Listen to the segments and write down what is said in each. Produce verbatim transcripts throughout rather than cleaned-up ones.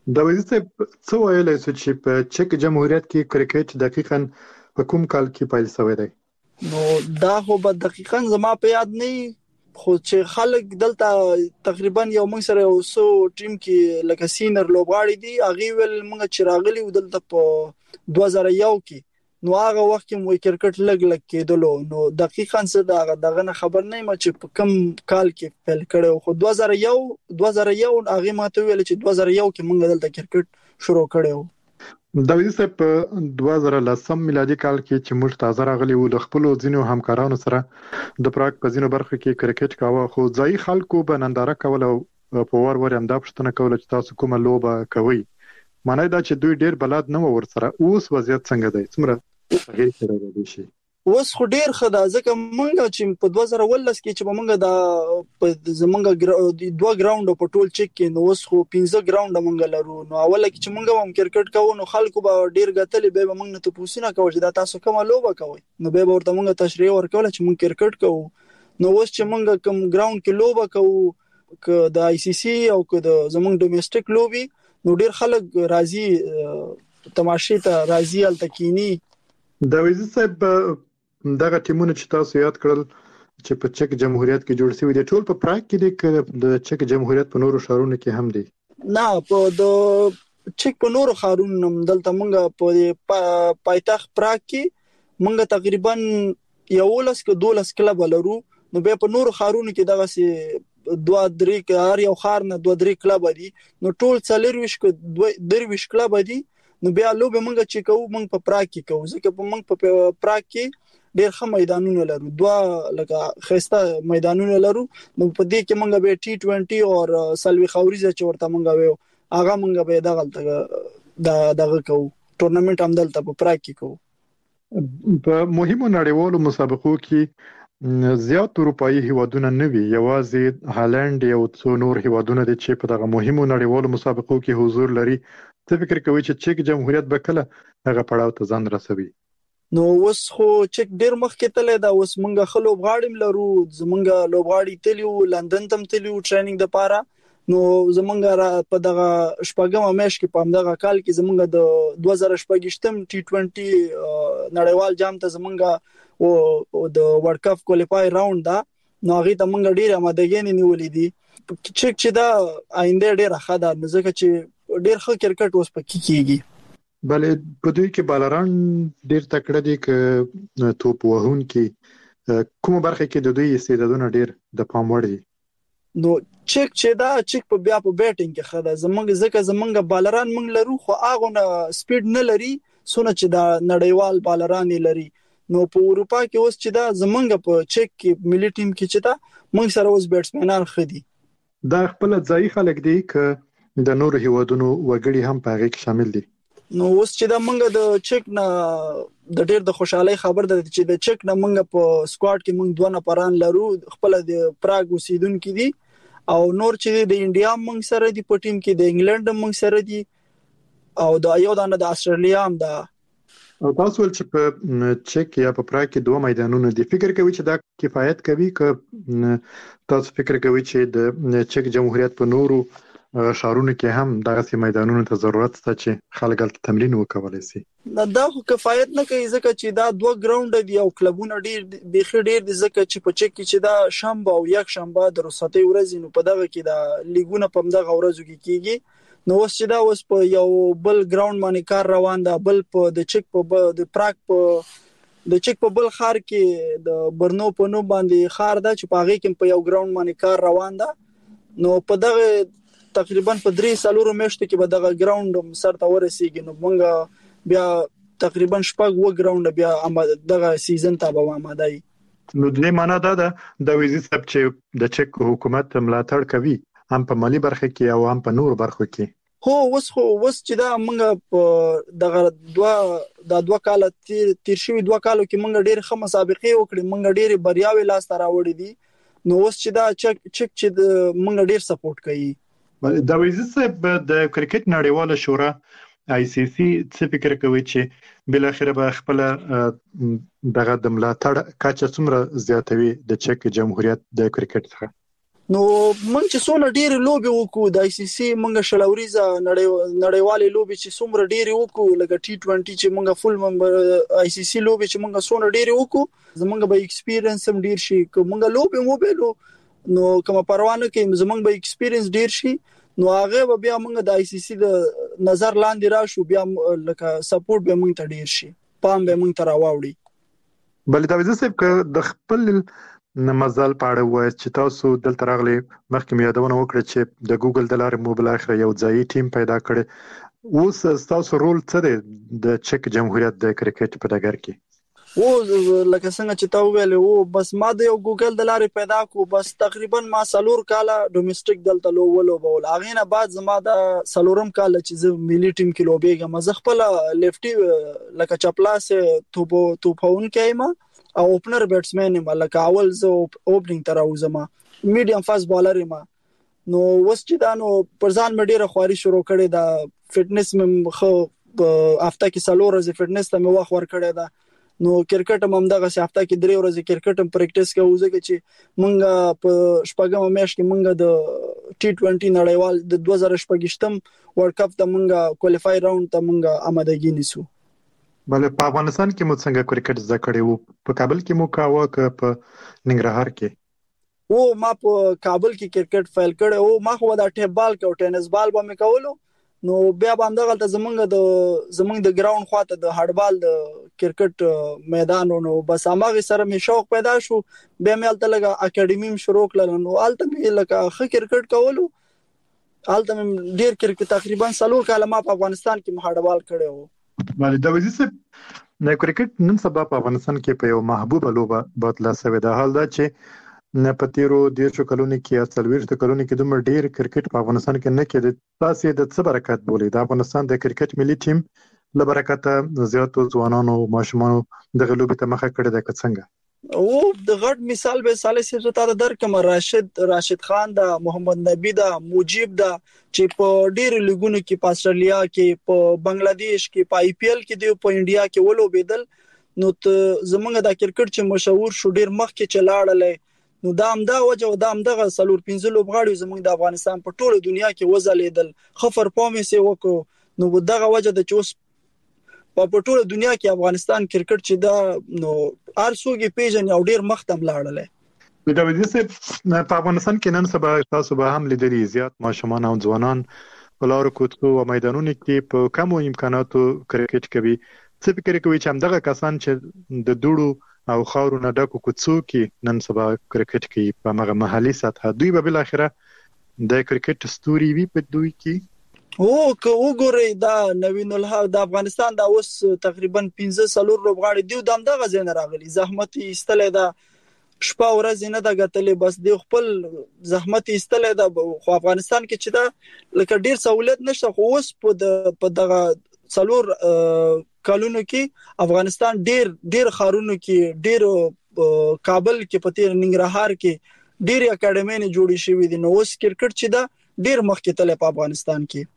د وزیر صاحب څه ویلی سو چې په چک جمهوریت کې کرکټ دقیقاً په کوم کال کې پیل شوی دی؟ نو دا خو به دقیقاً زما په یاد نه وي، خو چې خلک دلته تقریبا یو موږ سره یو سو ټیم کې لکه سینر لوبغاړي دي، هغه ول موږ چې راغلي و دلته په دوه زره یو کې، نو هغه وخت کې مو کرکټ لګ لګ کېدلو. نو دقیقاً څه دا دغه خبر نه یم چې په کوم کال کې پیل کړو، خو دوه زره یو دوه زره یو هغه ماته ویل چې دوه زره یو کې موږ دلته کرکټ شروع کړو. د وزیر صاحب په دوه زره لسم میلادي کال کې چې موږ تازه راغلي وو، د خپلو ځینو همکارانو سره د پراګ په ځینو برخو کې کرکټ کاوه، خو ځایي خلکو به ننداره کوله او په وار وار همدا پوښتنه کوله چې تاسو کومه لوبه کوئ. معنی دا چې دوی ډیر بلد نه و ورسره. اوس وضعیت څنګه دی؟ څومره تغیر کړی دی شي؟ اوس خو ډیر ښه ده، ځکه مونږ چې په دوه زره ولس کې چې مونږ د په زمونږ دوه ګراوند په ټول چک کې، نو اوس خو پنځه ګراوند مونږ لرو. نو اول کې چې مونږ هم کرکټ کوو نو خلکو به ډیر غتلې به مونږ نه ته پوښتنه کوي چې دا تاسو کومه لوبه کوي، نو به ورته مونږ تشریح ورکول چې مونږ کرکټ کوو. نو اوس چې مونږ کوم ګراوند کې لوبه کوو، ک د آی سی سی او ک د زمونږ ډومېسټک لوبي، نو ډیر خلک راضي تماشې ته راضي التکینی. د وزیر صاحب دغه ټیمونه چې تاسو یاد کړل چې په چک جمهوریت کې جوړ شوی دي، ټول په پراګ کې دي که د چک جمهوریت په نورو ښارونو کې هم دي؟ نه، په د چک په نورو ښارونو دلته مونږ په پایتخت پراګ کې مونږ تقریبا یولس که دولس کلب لرو. نو به په نورو ښارونو کې دغه سي دوه درې هر یو ښار نه دوه درې کلب دي، نو ټول څلورویشت که درویشت کلب دي. نو بیا لوبه مونږ چې کوو مونږ په پراګ کې کوو، ځکه په مونږ په پراګ کې ډیر ښه میدانونه لرو، دوه لکه خسته میدانونه لرو. نو په دې کې مونږ به ټي ټوئنټي او سلوي خوريزه چې ورته مونږ ویو هغه مونږ به دغه د دغه کوو ټورنمنت هم دلته په پراګ کې کوو. په مهمو نړیوالو مسابقو کې زیات اروپایي هیوادونه نه وي، یوازې هالند یو څو نور هیوادونه دي چې په دغه مهمو نړیوالو مسابقو کې حضور لري. څه فکر کوي چې چک جمهوریت به کله هغه پړاو ته ځان رسوي؟ نو اوس خو چک ډیر مخکې تللی دا، اوس مونږ خلو لوبغاړي لرو، زمونږ لوبغاړي تلیو لندن تم تلیو ټریننګ د پاره. نو زمونږ په دغه شپږم میاشت کې په دغه کال کې زمونږ د دوه زره شپږم ټي ټوئنټي نړیوال جام ته زمونږ او د ورلد کپ کوالیفای راوند دا، نو هغه ته مونږ ډیر آمادګي نیولې دي. چک چې دا آینده ډیر ښه ده، ځکه چې ډیر ښه کرکټ اوس پکې کیږي. بلې په دوی کې بالران ډیر تکړه دي که توپ وهونکي، کومه برخه کې د دوی استعدادونه ډیر د پام وړ دي؟ نو چک چې دا چک په بیا په بیټینګ کې خده زمونږ، ځکه زمونږ بالران مونږ لرو خو هغه نه سپیډ نه لري سونه چې دا نړیوال بالران لري. نو په اروپا کې اوس چې دا زمونږ په چک کې ملي ټیم کې چې دا مونږ سره اوس بیټسمنان خدي. دا خپل ځای خلک دي که د نورو هیوادونو وګړي هم په هغه کې شامل دي؟ نو اوس چې دا مونږ د چک نه د ډېر د خوشحالي خبر ده چې د چک نه مونږ په سکواډ کې مونږ دوه نفران لرو، خپل د پراګ اوسیدونکو دي او نور چې د انډیا مونږ سره دي په ټیم کې، د انګلند مونږ سره دي او د یو دانه د استرالیا هم ده. او تاسو ول چې په چک یا په پراګ کې دوه میدانونه دي، فکر کوي چې دا کفایت کوي که تاسو فکر کوي چې د چک جمهوریت په نورو ښارونو کې هم دغه میدانونو ته ضرورت شته چې خلک هلته تمرین وکولای شي؟ دا خو کفایت نه کوي، ځکه چې دا دوه ګراوند دي او کلبونه ډیر بيخي ډیر دي، ځکه چې په چک کې چې دا شنبه او یک شنبه د رخصتۍ ورځې نو په دغه کې دا لیګونه په دغه ورځو کې کیږي. نو اوس چې دا اوس په یو بل ګراوند باندې کار روان ده، بل په د چک په د پراګ په د چک په بل خار کې د برنو په نو باندې خار ده چې په هغه کې په یو ګراوند باندې کار روان ده. نو په دغه تقریبا په درې سالورو میاشتو کې به دغه ګراوند سر ته ورسیږي. نو موږ بیا تقریبا شپږ و ګراوند بیا دغه سیزن ته به آماده یو. نو د دې معنا دا ده د وزیر صاحب چې د چک حکومت ملاتړ کوي هم په مالی برخه کې او هم په نور برخو کې. هو اوس خو اوس چې دا موږ په دغه دوه د دوه کال تیر تیر شوی دوه کالو کې موږ ډېر ښه مسابقې وکړې، موږ ډېر بریاوي لاس ته راوړې دي. نو اوس چې دا چک چک چې موږ ډېر سپورټ کوي. د وزیر صاحب د کرکټ نړیواله شورا آی سی سی څه فکر کوي چې بل اخر به خپل دغه د ملاتړ کچه څومره زیاتوي د چک جمهوریت د کرکټ څخه؟ نو موږ چې څونه ډېر لوبي وکړو د آی سی سی موږ شلوريزه نړیوالې لوبي چې څومره ډېر وکړو لکه ټي ټوئنټي چې موږ فل ممبر آی سی سی لوبي چې موږ څونه ډېر وکړو زموږ به ایکسپیرینس هم ډېر شي که موږ لوبي مو بیلو نو کوم پروانه کې زموږ به ایکسپیرینس ډېر شي نو هغه بیا موږ د آی سی سی د نظر لاندې راشو بیا لکه سپورټ به موږ ته ډېر شي پام به موږ ته راوړي. بل دا وځي چې د خپل نمازل پاړه وای چې تاسو دلته راغلي مخکې مې یادونه وکړه چې د ګوګل د لارې مو بل اخر یو ځای ټیم پیدا کړي اوس تاسو رول څه دی د چک جمهوریت د کرکټ په ډګر کې؟ او لکه څنګه چې تا ویل او بس ما د یو ګوګل د لارې پیدا کو بس تقریبا ما سلور کاله ډومېسټک دلته لو ولو بول اغه نه بعد زما د سلورم کاله چې زه ملي ټیم کې لوبېږم مزه خپل لیفټي لکه چپلاس توپ توپون کېما او اوپنر بیټسمن ما لکه اول زه اوپننګ تر اوسم میډیم فاست بالر ما نو وس چې دا نو پرځان مې ډیره خواري شروع کړې دا فټنس مې خو هفته کې سلور ورځې فټنس ته مې وخت ور کړې دا نو کرکټ هم دغه هفته کې درې ورځې کرکټ هم پریکټیس کوو ځکه چې مونږ په شپږم میاشت کې مونږ د ټي ټوئنټي نړیوال د دوه زره شپږم ورلد کپ ته مونږ کوالیفای راوند ته مونږ آمادګي نیسو. بل په افغانستان کې مو څنګه کرکټ زده کړی وو؟ په کابل کې مو کاوه که په ننګرهار کې؟ او ما په کابل کې کرکټ فایل کړی او ما خو دا ټیپ بال کو ټینس بال به مې کولو نو بیا باندې غلطه زمونږ د زمونږ د ګراوند خواته د هډبال د کرکټ میدان نو بس هغه سره مې شوق پیدا شو بیا مې الته لګه اکیډمي شروع کړل نو الته مې لکه خ کرکټ کولو الته مې ډیر کرکټ تقریبا سلور کاله ما په افغانستان کې هډبال کړی وو. بله دا وځي چې د کرکټ نن سبا په افغانستان کې په یو محبوبه لوبه بدله شوې ده. حال دا چې نه پتیرو ډیر شو کلونی کې اصلويرته کلونی کې دومره ډیر کرکټ په افغانستان کې نه کېد. تاسو د څه برکت بولې د افغانستان د کرکټ ملي ټیم له برکته زیاتو ځوانانو ماشومانو د غلوبې ته مخه کړې ده که څنګه؟ او د غټ مثال به صالح سي ته درکم راشد راشد خان دا محمد نبی دا مجيب دا چې په ډیر لیګونو کې په استرالیا کې په بنگلاديش کې په آی پی ایل کې دی په انډیا کې ولو بدل نو زمونږ د کرکټ چې مشهور شو ډیر مخ کې چلاړل نو دا هم دا وجه دا هم دغه سلور پنځه لوبغاړي زمونږ د افغانستان په ټوله دنیا کې وزلیدل خفر پومې سي وکړو نو دغه وجه د چوس په ټوله دنیا کې افغانستان کرکټ چې دا نو ارسوګي پیژن یو ډیر مختم لاړل. دا وځي چې په افغانستان کې نن سبا تاسو به هم لیدلې زیات ماشومان او ځوانان په لارو کوڅو او میدانونو کې په کمو امکاناتو کرکټ کوي. څه فکر کوي چې همدغه کسان چې د دوړو او خاورو نه ډکو کوڅو کې نن سبا کرکټ کوي په هغه محلي سطح دوی به بل اخره د کرکټ ستوري وي په دوی کې؟ او که وګورئ دا نوین الحق د افغانستان دا اوس تقریبا پنځه سلور لوبغاړي دی د همدغه ځای نه راغلي زحمت ایستلې دا شپه ورځ نه د غتلې بس دی خپل زحمت ایستلې دا خو افغانستان کې چې دا لکه ډیر سہولت نشته خو اوس په په دغه سلور کالونو کې افغانستان ډیر ډیر خارونو کې ډیر کابل کې پتیر ننګرهار کې ډیر اکیډمي نه جوړې شوې دي نو اوس کرکټ چې دا ډیر مخکې تللی په افغانستان کې.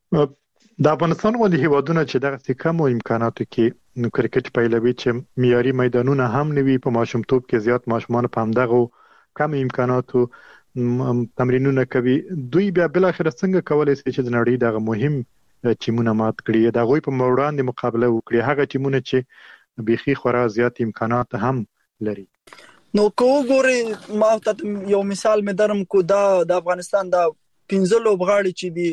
د افغانستان ولې هیوادونه چې دغه کم امکاناتو کې نو کرکټ پیلوي چې معیاري میدانونه هم نوي په ماشومتوب کې زیات ماشومان په همدغه کم امکاناتو تمرینونه کوي دوی بیا بل اخر څنګه کولای شي چې د نړۍ دغه مهم ټیمونه مات کړي د غوي په وړاندې مقابله وکړي هغه ټیمونه چې بيخي خورا زیات امکانات هم لري؟ نو کو ګوري ما ته یو مثال مې درم کو دا د افغانستان دا پنځه لوبغاړي چې دي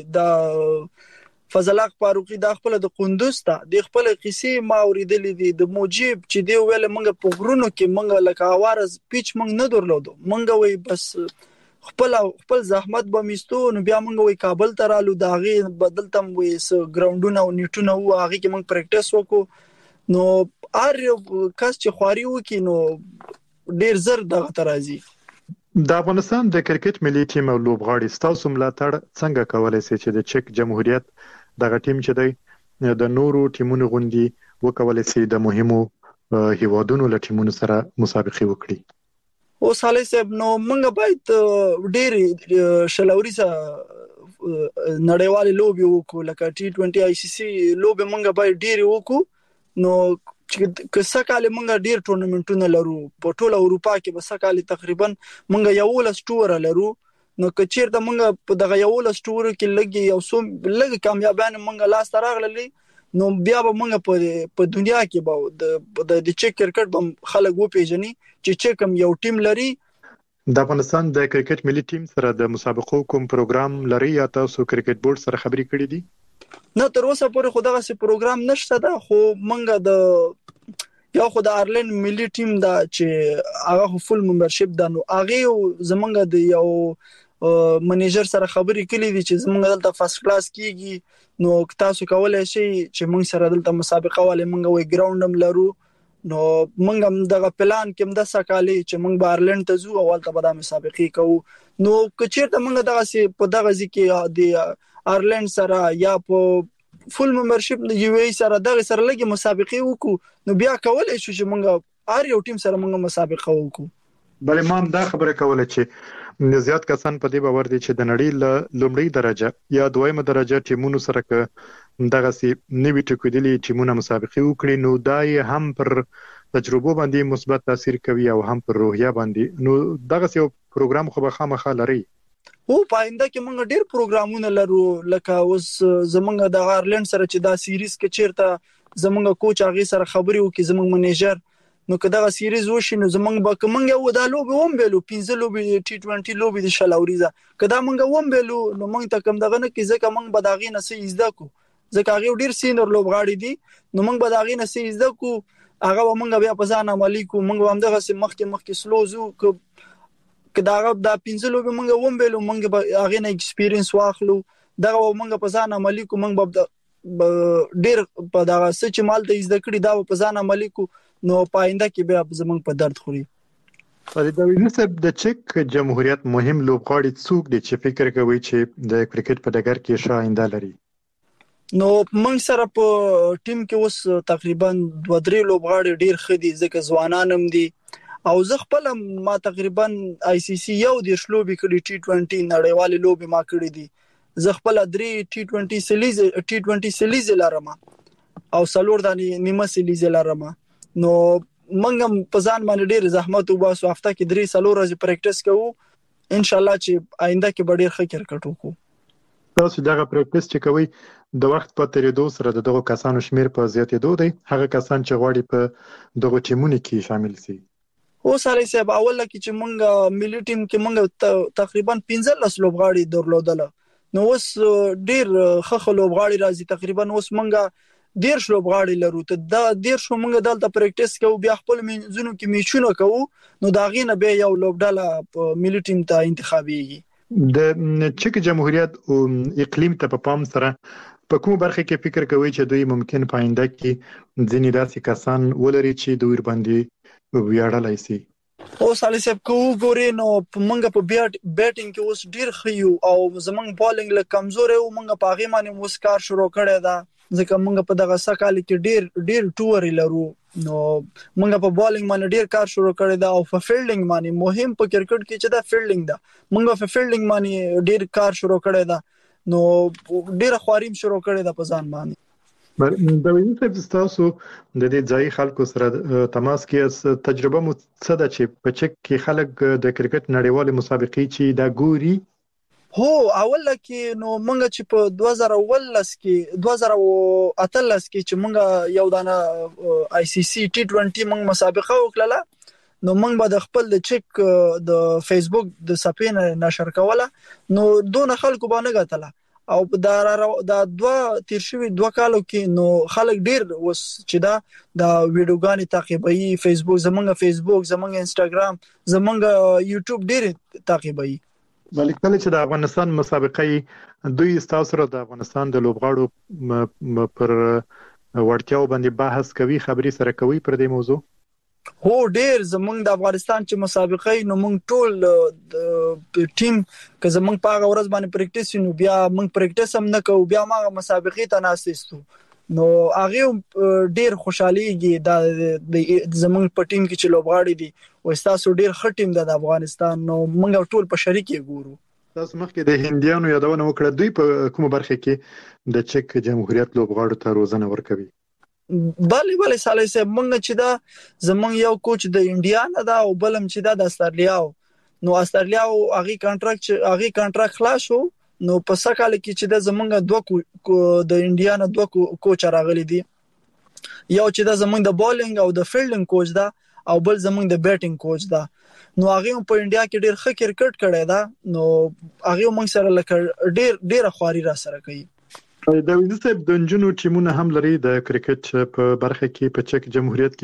د فضل حق فاروقي د خپل د قندوز ته د خپل قصې ما اوریدلې دي د موجب چې دی ویل منګه په غرونو کې منګه لکه اوارز پیچ منګ نه درلودو منګه وای بس خپل خپل زحمت به میستو نو بیا منګه وای کابل ته رالو داغي بدلتم وای س ګراوندونه او نیټونه و هغه کې منګ پریکټیس وکړو نو ار کس چې خواري وکي نو ډیر زر دغه ترازی. د افغانستان د کرکټ ملي ټیم او لوبغاړي ستاسو ملاتړ څنګه کولای شي چې د چک جمهوریت دغه ټیم چې دی د نورو ټیمونو غوندي وکولای شي د مهمو هیوادونو له ټیمونو سره مسابقه وکړي؟ او صالح صاحب نو موږ باید ډېر شلوريزه نړیوال لوبي وکړو لکه ټي ټوئنټي آی سی سی لوبي موږ باید ډېر وکړو نو که سکهاله موږ ډیر ټورنمنټونه لرو په ټوله اروپا کې به سکهاله تقریبا موږ یو لس ټور لرو نو کچیر د مونږ په دغه یو لس ټور کې لګي یو سوم لګي کامیابانه مونږ لاس تراغللی نو بیا به مونږ په په دنیا کې به د د چک کرکټ به خلک و پیژني چې چکم یو ټیم لري. د افغانستان د کرکټ ملي ټیم سره د مسابقو کوم پروګرام لري یا تاسو کرکټ بورډ سره خبرې کړې دي؟ نو تر اوسه پورې خو دغه سي پروګرام نشته دا، خو مونږ د یو خو د آیرلند ملي ټیم دا چې هغه فل ممبرشپ دا نو هغه زمونږ د یو منیجر سره خبرې کړې دي چې زمونږ دلته فرست کلاس کیږي نو تاسو کولای شئ چې مونږ سره دلته مسابقه والے مونږ وی ګراوند لرو نو مونږ هم دغه پلان کې د سکالي چې مونږ بارلند ته ځو اول ته به د مسابقې کوو نو کچیر ته مونږ دغه سي په دغه ځکه د آیرلند سره یا په فل ممبرشپ د یو ای سره دغه سره لګي مسابقې وکړو نو بیا کولای شو چې مونږ هر یو ټیم سره مونږ مسابقه وکړو. بل ما دا خبره کوله چې زیات کسان په دې باور دي چې د نړۍ له لومړی درجه یا دویمه درجه ټیمونو سره ک دغه سي نوی ټکودلي ټیمونه مسابقه وکړي نو دای هم پر تجربه باندې مثبت تاثیر کوي او هم پر روحیه باندې نو دغه سي پروګرام خو به خامخا لري. او پاینده کې موږ ډیر پروګرامونه لرو لکه اوس زمونږ د آیرلند سره چې دا سیریز کې چیرته زمونږ کوچ هغه سره خبري وکي زمونږ منیجر نو کدا سیریز وشي نو زمونږ به کومنګ یو د لوبي ووم بیلو پنځه لوبي ټي ټوئنټي لوبي د شلاوريزه کدا مونږ ووم بیلو نو مونږ ته کم دغه نه کې ځکه مونږ به داغي نه سي زده کو ځکه هغه ډیر سینر لوبغاړي دي نو مونږ به داغي نه سي زده کو هغه مونږ بیا په ځان عملی کو مونږ هم دغه مخکې مخکې سلوزو کدا هغه د پنځه لوبي مونږ ووم بیلو مونږ به هغه نه ایکسپیرینس واخلو دغه مونږ په ځان عملی کو مونږ به ډیر په دغه سچ مال ته زده کړی دا په ځان عملی کو نو پاینده کې بیا زمونږ په درد خوري. فرید یوسف د چک جمهوریت مهم لوبغاړي څوک دي چې فکر کوي چې د کرکټ په ډګر کې ښه آینده لري؟ نو موږ سره په ټیم کې اوس تقریبا دوه درې لوبغاړي ډیر ښه دي ځکه ځوانان هم دي او زه خپل ما تقریبا آی سی سی یو د شلوبي کړي ټي ټوئنټي نړیوال لوبي ما کړي دي زه خپل درې ټي ټوئنټي سیریز ټي ټوئنټي سیریز لرم او څلور د نیمه سیریز لرم نو منګم په ځان باندې ډیر زحمت وباسو هفته کې درې څلور ورځې پریکټیس کوو ان شاء الله چې آینده کې به ډیر ښه کرکټ وکړو. تاسو دغه پریکټیس چې کوي د وخت په تیریدو سره دغه کسانو شمیر په زیاتېدو دی هغه کسان چې غواړي په دغه ټیمونو کې شامل شي. او سالي صاحب اول کې چې مونږ ملي ټیم کې مونږ تقریبا پنځه لس لوبغاړي درلودل نو اوس ډیر ښه لوبغاړي راځي تقریبا اوس مونږ ډیر لوبغاړي لرو ته دا ډیر شو مونږ دلته پریکټیس کوو بیا خپل منځونو کې میچونه کوو نو دا غینه به یو لوبډاله ملي ټیم ته انتخابيږي. د چک جمهوریت او اقلیم ته په پام سره په کوم برخه کې فکر کوي چې دوی ممکن پاینده کې ځینې داسې کسان ولري چې دوی باندې ویاړلای شي؟ او سالي صاحب کو ګورې نو مونږ په بیټینګ کې اوس ډیر خيو او زمونږ بالینګ له کمزوري او مونږ په هغه باندې مسکار شروع کړی دا ځکه مونږ په دغه سکال کې ډیر ډیر ټور لرو نو مونږ په بالینګ باندې ډیر کار شروع کړی دا او په فیلډینګ باندې مهم په کرکټ کې چې دا فیلډینګ دا مونږ په فیلډینګ باندې ډیر کار شروع کړی دا نو ډیر خواریم شروع کړی دا په ځان باندې. د ویني صاحب تاسو د دې ځای خلکو سره تماس کې تجربه مو څه ده چې په چک کې خلک د کرکټ نړیوال مسابقې چې دا ګوري؟ هو اول کې نو مونږ چې په دوه زره ولس کې دوه زره اتلس کې چې مونږ یو دانه آی سی سی ټي ټوئنټي مونږ مسابقه وکړه نو مونږ به د خپل د چک د فیسبوک د صفحې نشر کوله نو دون خلکو باندې غتله او دا دا دوه تیر شوی دوه کالو کې نو خلک ډیر وس چې دا د ویډیوګانی تعقیبوي فیسبوک زمونږ فیسبوک زمونږ انستګرام زمونږ یوټیوب ډیر تعقیبوي. بلکې کله چې د افغانستان مسابقې دوی تاسو سره د افغانستان د لوبغاړو پر وړتیاو باندې بحث کوي خبري سره کوي پر دې موضوع؟ هو ډیر زمونږ د افغانستان چې مسابقې نو مونږ ټول ټیم که زمونږ په هغه ورځ باندې پریکټیس نو بیا مونږ پریکټیس هم نه کوو بیا ما مسابقې ته ناستو نو هغه ډیر خوشاليږي د زمونږ په ټیم کې چې لوبغاړي دي او تاسو ډیر ښه ټیم د افغانستان نو موږ ټول په شریک ګورو. تاسو مخکې د هندیانو یادونه وکړه دوی په کومه برخه کې د چک جمهوریت لوبغاړو ته روزنه ورکوي؟ بله بله سالي صاحب مونږ چې دا زمونږ یو کوچ د انډیا نه دا او بلم چې دا د استرالیا نو استرالیا او هغه کانټراکټ هغه کانټراکټ خلاص شو نو په سکهاله کې چې د زمونږ دوه د انډیا نه دوه کوچ راغلي دي یو چې د زمونږ د بولینګ او د فیلډینګ کوچ دا او بل زمونږ د بیټینګ کوچ دا نو هغه په انډیا کې ډیر ښه کرکټ کړی دا نو هغه موږ سره لکه ډیر ډیر خواري را سره کوي د وینځ د نجونو ټیمونه هم لري د کرکټ په برخه کې په چک جمهوریت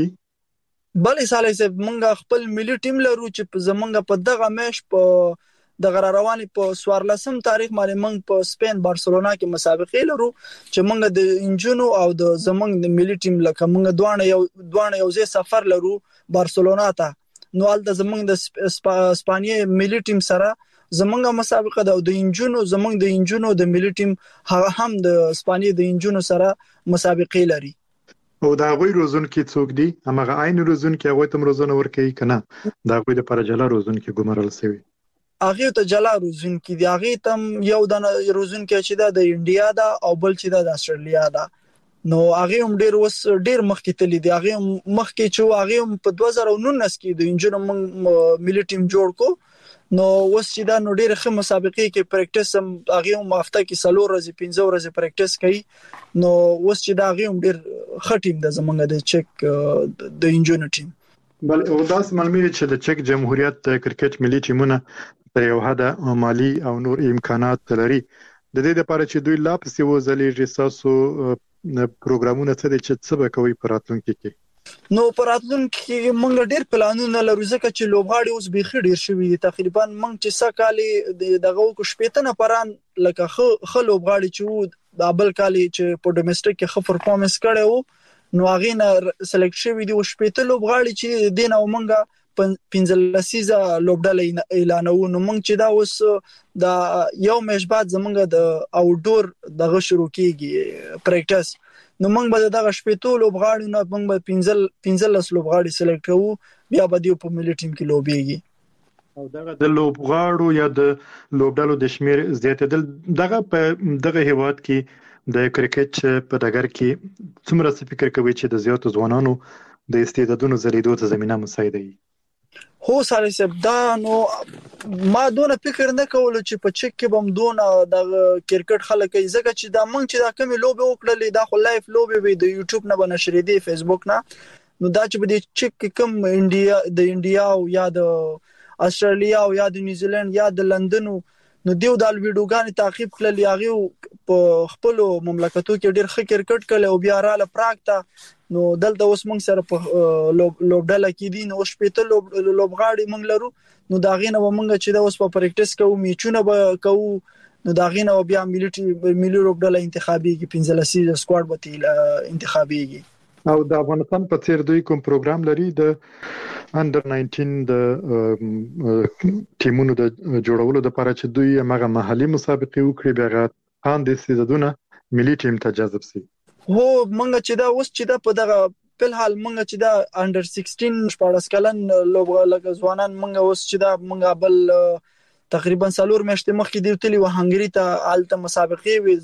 کې بل ساله چې موږ خپل ملي ټیم لرو چې زمونږ په دغه میش په د غره رواني په سوارلسم تاریخ باندې موږ په سپین بارسلونا کې مسابقې لرو چې موږ د انجونو او د زمونږ د ملي ټیم لکه موږ دوه یو دوه یو ځای سفر لرو بارسلونا ته نو ال د زمونږ د اسپانیې ملي ټیم سره زمونږه مسابقه ده او د انجونو زمونږ د انجونو د ملي ټیم هم د اسپانیې د انجونو سره مسابقې لري او دا غوي روزون کې څوک دي هغه عین روزون کې هغه تم روزونه ور کوي کنه دا غوي د پرجلا روزون کې ګمرل سوي هغه ته جلا روزون کې دی هغه تم یو د روزون کې چې دا د انډیا دا او بل چې دا د استرالیا دا نو هغه هم ډیر وس ډیر مخکې تللی دی هغه مخکې چې هغه په دوه زره نولس کې د انجونو ملي ټیم جوړ کو نو وس چې دا نو ډیر ښه مسابقې کې پریکټیس هم هغه هم هفته کې څلور ورځې پنځه ورځې پریکټیس کوي نو وس چې دا هغه هم ډیر ښه ټیم د زمونږ د چک د انجونو ټیم بل او داس معلومه چې د چک جمهوریت کرکټ ملي ټیمونه پر یو حد مالی او نور امکانات لري د دې لپاره چې دوی لا پسې وځلې رساسو پروګرامونه څه دي چې څه به کوي په راتلونکي کې نو په راتلونکي کې موږ ډېر پلانونه لرو ځکه چې لوبغاړي اوس بيخي ډېر شوي تقریبا موږ چې سکهاله دغه کو شپېته نفران لکه خو لوبغاړي چې د بل کالي چې په ډومېسټک کې خو پرفورمنس کړي وو نو هغه نه سلیکټ شوی دی او شپېته لوبغاړي چې دین او موږ پنځلسیزه لوبډله اعلانو نو موږ چې دا اوس د یو میش بعد زمونږ د اوټډور دغه شروع کیږي پریکټیس نو موږ به دغه شپېتو لوبغاړي نه موږ به پنځل پنځلس لوبغاړي سلیکټ کوو بیا به دیو په ملي ټیم کې لوبيږي او دغه د لوبغاړو یا د لوبډلو د شمیر زیاتېدل دغه په دغه هیواد کې د کرکټ په ډګر کې څومره فکر کوي چې د زیاتو ځوانانو د استعدادونو زریدو ته زمينه مساعده وي هو ساري صاحب دا نو ما دونه فکر نه کول چې په چک کې بم دونه د کرکټ خلک ځکه چې دا مونږ چې دا کمی لوبه وکړلې دا خو لایف لوبه وي د یوټیوب نه بنشرې دي فیسبوک نه نو دا چې په دې چک کې کم انډیا د انډیا او یا د استرالیا او یا د نیوزیلند یا د لندن نو دیو د ویډیوګان تعقیب کړل یاغي په خپل مملکتو کې ډېر ښه کرکټ کړي او بیا رااله پراګ ته نو دلته اوس موږ سره په لوبډله کې دي نو شپېته لوبغاړي موږ لرو نو دا غینه موږ چې دا اوس په پریکټیس کوو میچونه به کوو نو دا غینه بیا ملي ملي لوبډله انتخابي کې پنځلسي سکواډ به انتخابيږي او د افغانستان په څیر دوی کوم پروګرام لري د انډر ناینټین د ټیمونو د جوړولو لپاره چې دوی هغه محلي مسابقې وکړي بیا ان د سیزدونه ملي ټیم ته جذب شي هو مونږ چې دا اوس چې دا په دغه په حال مونږ چې دا انډر سیکسټین شپږ کلن لوبغاړي ځوانان مونږ اوس چې دا مونږ بل تقریبا سالور میاشتې مخکې دی تلی و هنګری ته آلته مسابقې وي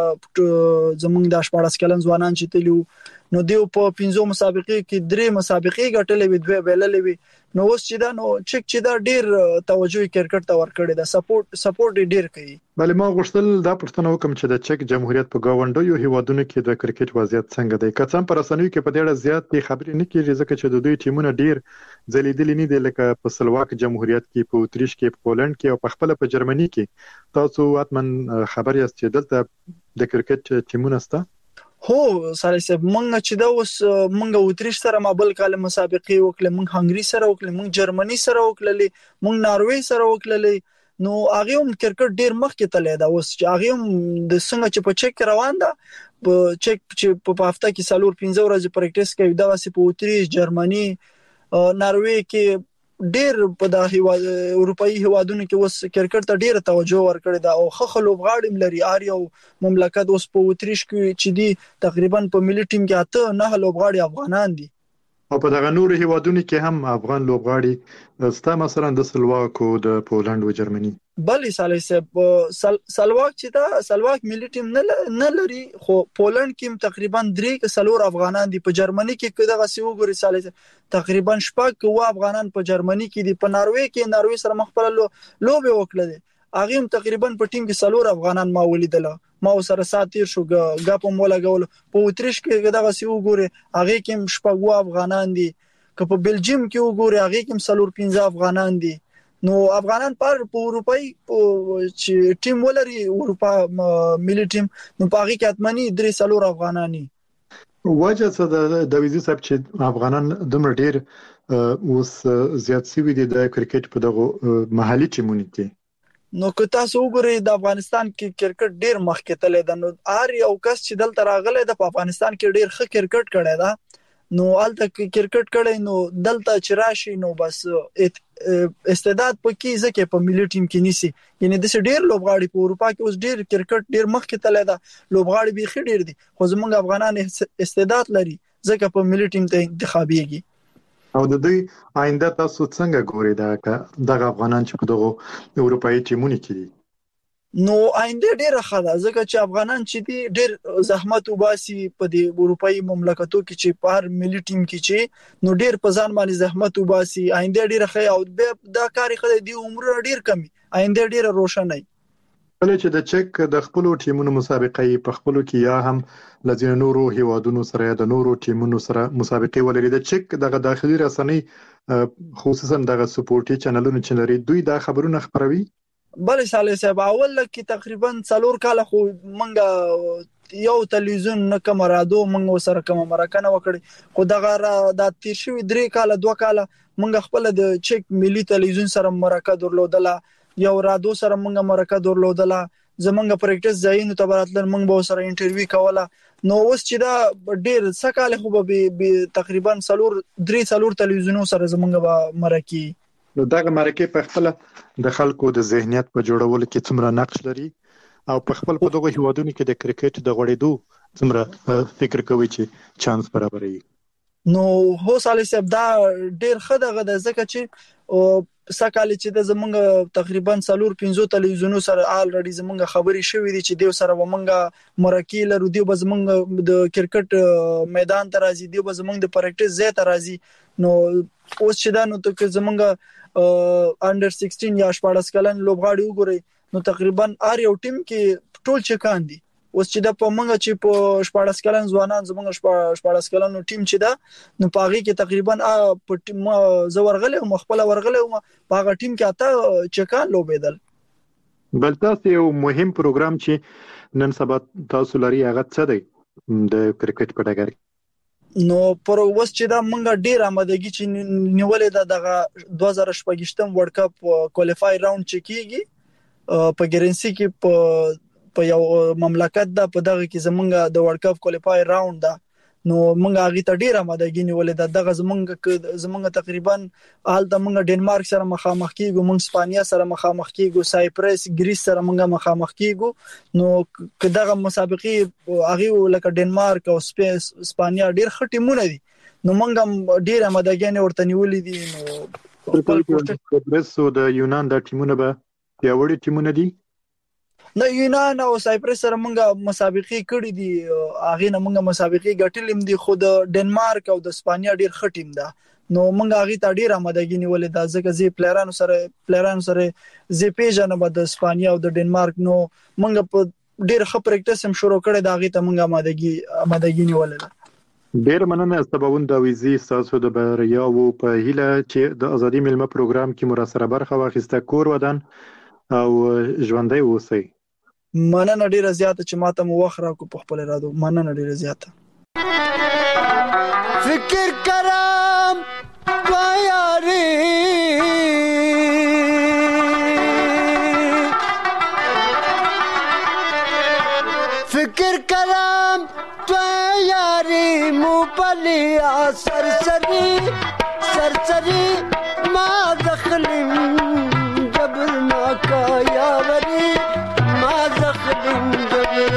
زمونږ زمونږ د شپږ کلن ځوانان چې تلی نو دیو په پنځو مسابقې کې درې مسابقې ګټلې وي دوه بیللې وي نو اوس چې دا نو چک چې دا ډیر توجه کرکټ ته ورکړي دا سپورټ سپورټ ډیر کوي بل ما غوښتل دا پښتنه وکم چې د چک جمهوریت په گاونډیو هیوادونو کې د کرکټ وضعیت څنګه دی کڅم پر رسنیو کې په ډېر زیات خبرې نه کیږي ځکه چې د دوی ټیمونه ډیر ځلیدل نه دي لکه په سلواک جمهوریت کې په اتریش کې په پولند کې او په خپل په جرمني کې تاسو اتمن خبر یاست چې دلته د کرکټ ټیمونه سته هو ساري صاحب مونږ چې دا اوس مونږ اتریش سره مابل کال مسابقې وکړې مونږ هنګری سره وکړې مونږ جرمني سره وکړلې مونږ ناروې سره وکړلې نو هغه هم کرکټ ډیر مخکې تللی دا اوس چې هغه هم د څنګه چې په چک روان ده په چک چې په هفته کې سالور پنځه ورځې پریکټیس کوي دا واسي په اتریش جرمني ناروې کې ډیر په د هیواد اروپאי هیوادونو کې اوس کرکټ ته ډیره توجه ورکړې ده او خخ لوبغاړي لري ار یو مملکت اوس په اتریش کې چې دي تقریبا په ملي ټیم کې اته نه لوبغاړي افغانان دي او په دغه نورو هیوادونو کې هم افغان لوبغاړي ستا مثلا د سلواکو د پولند او جرمني بلې صالح صاحب سل... سلواک چې دا سلواک ملي ټیم نه نه لري خو پولند کې تقریبا درې څلور افغانان دي په جرمني کې دغه سی وګوري صالح صاحب تقریبا شپږ و افغانان په جرمني کې دي په ناروې کې ناروې سره مخ پر لوبه وکړه هغه هم تقریبا په ټیم کې څلور افغانان ما ولیدل ما سره ساتیر شو غاپم ولا غول په اتریش کې دغه سی وګوري هغه کې شپږ افغانان دي که په بلجیم کې وګوري هغه کې څلور پنځه افغانان دي نو افغانان پر په اروپای چې ټیم ولري اروپا ملي ټیم نو په هغه کې اتمنی درې څلور افغانانی وجه څه د دویزي صاحب چې افغانان دومره ډیر اوس زیات سوي دي د کرکټ په دغه محلي ټیمونو کې نو که تاسو وګورئ د افغانستان کې کرکټ ډیر مخکې تللی دی نو هر یو کس چې دلته راغلی د افغانستان کې ډیر ښه کرکټ کړی دا نو هلته کرکټ کړی نو دلته چې راشي نو بس استعداد پکې ځکه په ملي ټیم کې نیسي یعنی د ډیر لوبغاړي په اروپا کې اوس ډیر کرکټ ډیر مخکې تللی دا لوبغاړي بيخي ډیر دي خو زمونږ افغانان استعداد لري ځکه په ملي ټیم ته انتخابيږي او د دې آینده تاسو څنګه ګورئ دا دغه افغانان چې په دغه اروپאי ټیمونو کې دي نو آینده ډیره ښه ده ځکه چې افغانان چې دي ډیر زحمت وباسي په دې اروپאי مملکتو کې چې په هر ملي ټیم کې چې نو ډیر په ځان باندې زحمت وباسي آینده ډیره ښه او دا کاری خدای دی عمر ډیر کمی آینده ډیره روښانه کله چې د چک د خپل ټیمونو مسابقې په خپل کې یا هم لږ نورو هیوادونو سره د نورو ټیمونو سره مسابقې ولري د چک دغه داخلي رسنۍ خصوصا دغه سپورټي چینلونو چې لري دوی دا خبرونه خبروي بلې صالح صاحب اول کې تقریبا څلور کال خو منګه یو تلویزیون نه کوم رادیو منګه سره کوم مرکه وکړي خو دغه د تیر شوی درې کال دوه کال منګه خپل د چک ملي تلویزیون سره مرکه درلودله یو رادیو سره منګه مرکه درلودله زمونږ پریکټس ځایونو ته براتل موږ به سره انټرویو کوله نو اوس چې دا ډیر سکاله خو به تقریبا څلور درې څلور تلویزیونو سره زمونږ به مرکه نو دغه مرکه په خپل د خلکو د ذهنیت په جوړولو کې څومره نقش لري او په خپل په دغه هیوادونو کې د کرکټ د غوړېدو څومره فکر کوي چې چانس برابري نو هو صالح صاحب دا ډیر ښه دغه د ځکه چې سکاله چې د زمونږ تقریبا څلور پنځه تلویزیونو سره الریډي زمونږ خبري شوې دي چې دیو سره ومنګه مرکه لرو دیو به زمونږ د کرکټ میدان ته راځي دیو به زمونږ د پریکټس ځای ته راځي نو اوس چې دا نو ته زمونږ انډر سیکسټین یا شپاړس کلن لوبغاړي وګوري نو تقریبا هر یو ټیم کې ټول چکان دي اوس چې د پمنګ چې په شپاړس کلن ځوانان زمونږ شپاړس کلن ټیم چې دا نو پاغي کې تقریبا په زورغله او خپل ورغله او پاغه ټیم کې اته چکان لوبېدل بل تاسو یو مهم پروګرام چې نن سبا تاسو لري هغه څه دی د کرکټ په ډګر نو پر اوس چې دا منګه ډیر آمادګي چې نیولې ده دغه دوه زره شپږم ورلد کپ کوالیفای راوند چې کیږي په ګرنسي کې په په یو مملکت دا په دغه کې زمونږ د ورلد کپ کوالیفای راوند دا نو مونږ هغه ته ډیر آمادګي نیولې ده دغه زمونږ زمونږ تقریبا حال د مونږ ډنمارک سره مخامخ کیږو مونږ اسپانیا سره مخامخ کیږو سایپرس ګریس سره مونږ مخامخ کیږو نو کداغه مسابقې هغه لکه ډنمارک او اسپانیا ډیر ښه ټیمونه دي نو مونږ ډیر آمادګي ورته نیولې دي نو د برسو د یونان د ټیمونه به پیاوړي ټیمونه دي نو یونان او سایپرس سره مونږه مسابقې کړې دي هغه نه مونږه مسابقې ګټلې دي خو د ډنمارک او د اسپانیا ډیر ښه ټیم ده نو مونږه هغه ته ډیر آمادګي نیولې ده ځکه زی پلیرانو سره پلیرانو سره زی پیژنه به د اسپانیا او د ډنمارک نو مونږه په ډیر ښه پریکټس هم شروع کړې ده هغه ته مونږه آمادګي آمادګي نیولې ده ډیر مننه سباوند دا ویزي تاسو د بریا او په هیله چې د ازادي ملمه پروګرام کې مراسره برخه واخیسته کور ودان او ژوندۍ اوسئ مننه ډیره زیاته چې ماته مو وخت راکو په خپل رادو مننه ډیره زیاته فکر کرم تو یاری فکر کرم تو یاری مو پلیا سرسری سرسری ما دخلم جبر ما کا یاوری ما دخلم جبر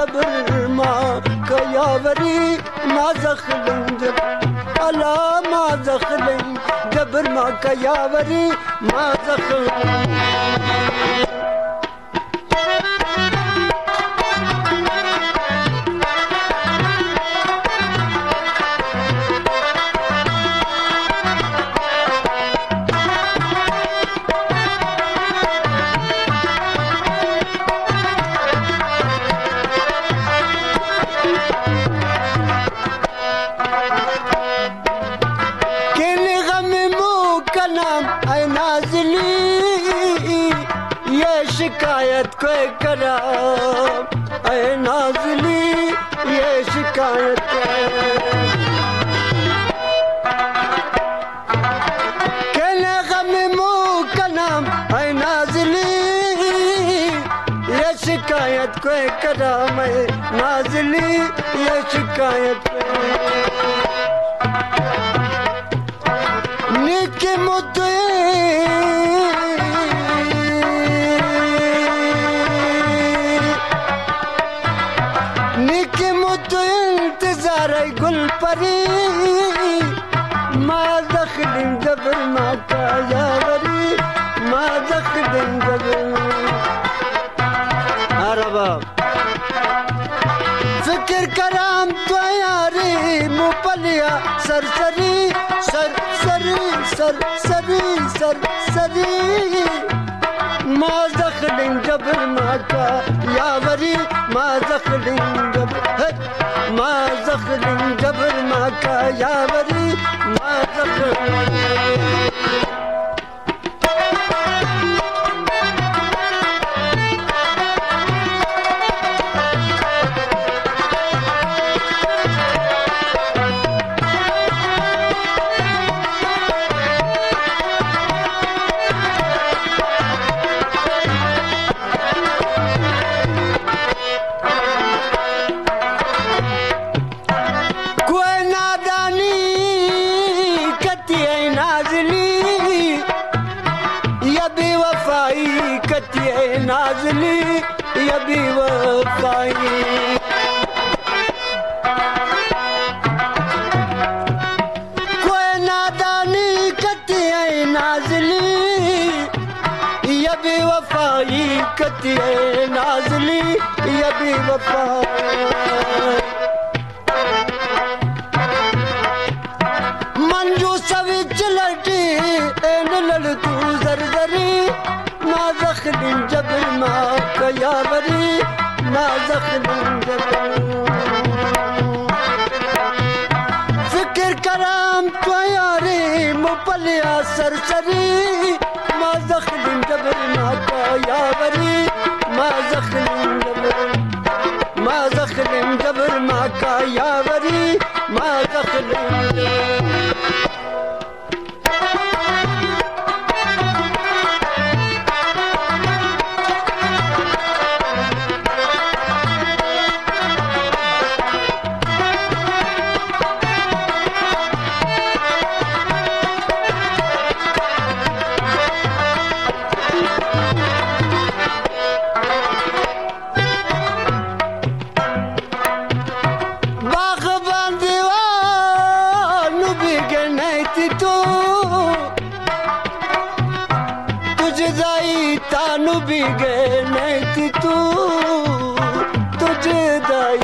جبر ما كيابري ما زخلن جبر ألا ما زخلن جبر ما كيابري ما زخلن शिकायत कोई करा ऐ नाज़ली ये शिकायत कहने गम मुँह का नाम ऐ नाज़ली ये शिकायत कोई करा मैं नाज़ली ये शिकायत निकी मुद्दे गुल परी ما دخل جبر ما كيابري ما دخل جبر عربا فكر كرام تو ياري مو پليا سرسري سرسري سرسري سرسري ما دخل جبر ما كيابري ما دخل جبر ما زخل جبر ما كيابري ما زخل नाज़ली या बेवफाई कोई नादानी कती है नाज़ली या बेवफाई कती है नाज़ली या बेवफाई मंजू सविच लटी एन लड़ तू जरजरी ما زخل جبر ما كيابري ما زخل جبر فكر كرام طياري مبليا سرسري ما زخل جبر ما كيابري ما زخل جبر ما زخل جبر ما كيابري ما زخل جبر तानु भी गए नहीं तू तुझे दाई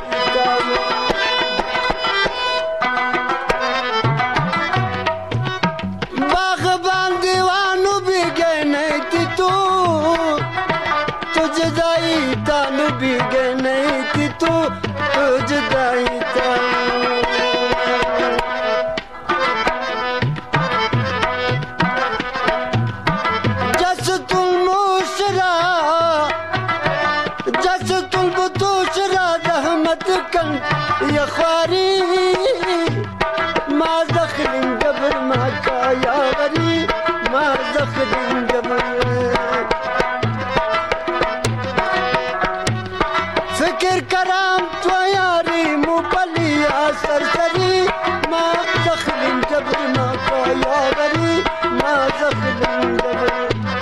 बागबान दीवानु भी गए नहीं तू तुझे दाई तानु भी गए नहीं तू तुझे दाई يا خواري ما دخل جبر ما كيابري ما دخل جبر فكر كرام طياري مو بليا سرسري ما دخل جبر ما كيابري ما دخل جبر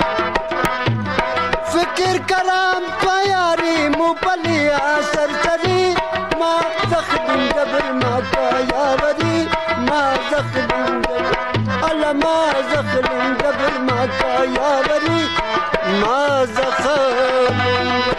فكر كرام طياري مو بليا سرسري زخلين ألا ما زخلين قبل ما كايا بري ما زخلين